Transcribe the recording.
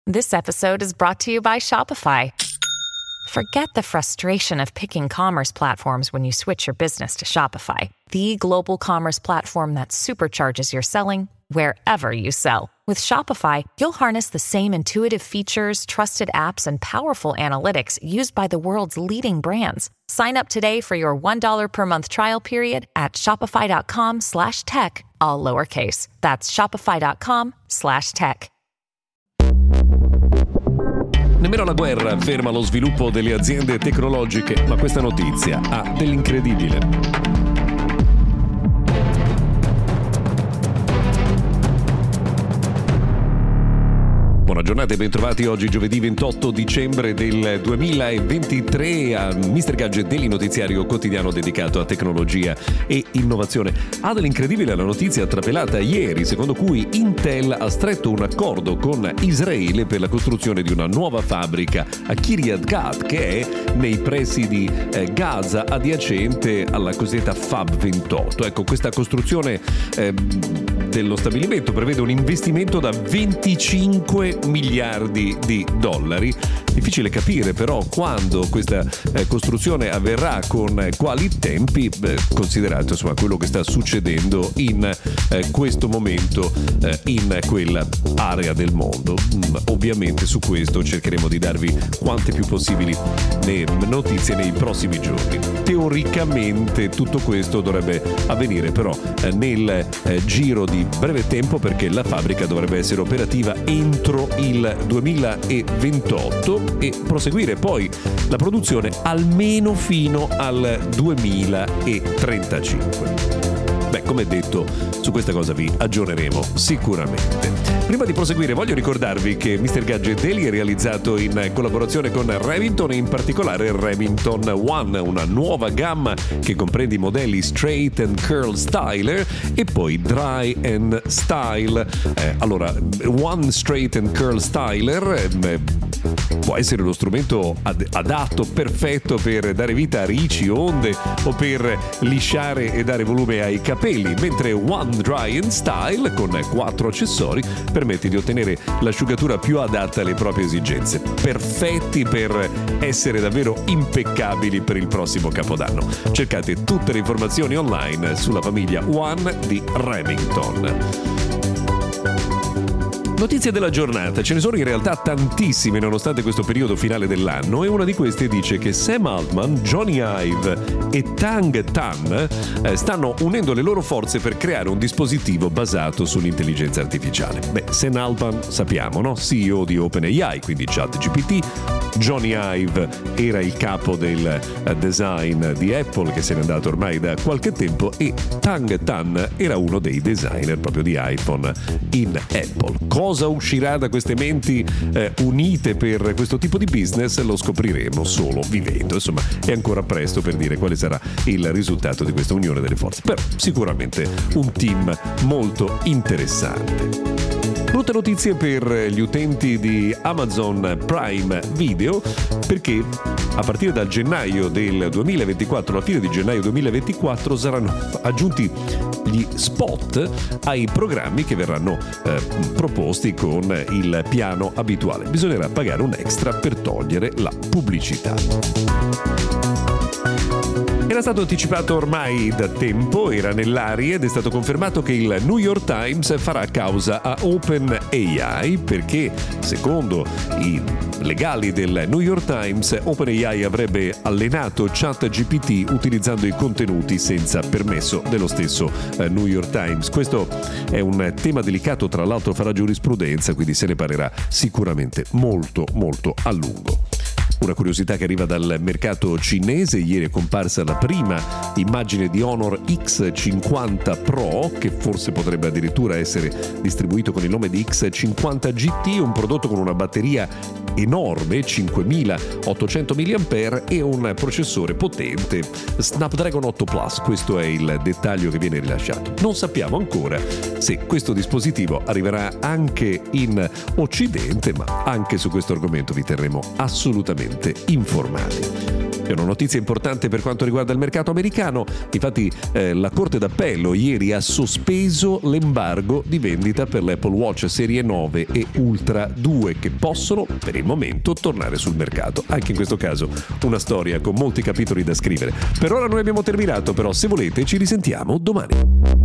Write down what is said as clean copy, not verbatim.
This episode is brought to you by Shopify. Forget the frustration of picking commerce platforms when you switch your business to Shopify, the global commerce platform that supercharges your selling wherever you sell. With Shopify, you'll harness the same intuitive features, trusted apps, and powerful analytics used by the world's leading brands. Sign up today for your $1 per month trial period at shopify.com/tech, all lowercase. That's shopify.com/tech. Nemmeno la guerra ferma lo sviluppo delle aziende tecnologiche, ma questa notizia ha dell'incredibile. Buona giornata e bentrovati oggi giovedì 28 dicembre del 2023 a Mr. Gadget, Daily notiziario quotidiano dedicato a tecnologia e innovazione. Ha dell'incredibile la notizia trapelata ieri, secondo cui Intel ha stretto un accordo con Israele per la costruzione di una nuova fabbrica a Kiryat Gat, che è nei pressi di Gaza, adiacente alla cosiddetta Fab 28. Ecco, questa costruzione dello stabilimento prevede un investimento da 25 miliardi di dollari. Difficile capire però quando questa costruzione avverrà, con quali tempi, considerato insomma quello che sta succedendo in questo momento in quella area del mondo. Ovviamente su questo cercheremo di darvi quante più possibili le notizie nei prossimi giorni. Teoricamente tutto questo dovrebbe avvenire però nel giro di breve tempo, perché la fabbrica dovrebbe essere operativa entro il 2028 e proseguire poi la produzione almeno fino al 2035. Beh, come detto, su questa cosa vi aggiorneremo sicuramente. Prima di proseguire voglio ricordarvi che Mr. Gadget Daily è realizzato in collaborazione con Remington, e in particolare Remington One, una nuova gamma che comprende i modelli Straight and Curl Styler e poi Dry and Style. Allora, One Straight and Curl Styler può essere lo strumento adatto, perfetto per dare vita a ricci, onde o per lisciare e dare volume ai capelli, mentre One Dry and Style, con 4 accessori, permette di ottenere l'asciugatura più adatta alle proprie esigenze, perfetti per essere davvero impeccabili per il prossimo Capodanno. Cercate tutte le informazioni online sulla famiglia One di Remington. Notizie della giornata, ce ne sono in realtà tantissime nonostante questo periodo finale dell'anno, e una di queste dice che Sam Altman, Johnny Ive e Tang Tan stanno unendo le loro forze per creare un dispositivo basato sull'intelligenza artificiale. Sam Altman sappiamo, no? CEO di OpenAI, quindi ChatGPT. Johnny Ive era il capo del design di Apple, che se n'è andato ormai da qualche tempo, e Tang Tan era uno dei designer proprio di iPhone in Apple. Cosa uscirà da queste menti unite per questo tipo di business lo scopriremo solo vivendo. Insomma, è ancora presto per dire quale sarà il risultato di questa unione delle forze, però sicuramente un team molto interessante. Brutte notizie per gli utenti di Amazon Prime Video, perché a partire dal gennaio del 2024, alla fine di gennaio 2024, saranno aggiunti gli spot ai programmi che verranno proposti con il piano abituale. Bisognerà pagare un extra per togliere la pubblicità. Era stato anticipato ormai da tempo, era nell'aria, ed è stato confermato che il New York Times farà causa a OpenAI, perché secondo i legali del New York Times OpenAI avrebbe allenato ChatGPT utilizzando i contenuti senza permesso dello stesso New York Times. Questo è un tema delicato, tra l'altro farà giurisprudenza, quindi se ne parlerà sicuramente molto molto a lungo. Una curiosità che arriva dal mercato cinese: ieri è comparsa la prima immagine di Honor X50 Pro, che forse potrebbe addirittura essere distribuito con il nome di X50 GT, un prodotto con una batteria enorme, 5800 mAh, e un processore potente Snapdragon 8 Plus. Questo è il dettaglio che viene rilasciato. Non sappiamo ancora se questo dispositivo arriverà anche in Occidente, ma anche su questo argomento vi terremo assolutamente informati. È una notizia importante per quanto riguarda il mercato americano, infatti la Corte d'Appello ieri ha sospeso l'embargo di vendita per l'Apple Watch Serie 9 e Ultra 2 che possono per il momento tornare sul mercato. Anche in questo caso una storia con molti capitoli da scrivere. Per ora noi abbiamo terminato, però se volete ci risentiamo domani.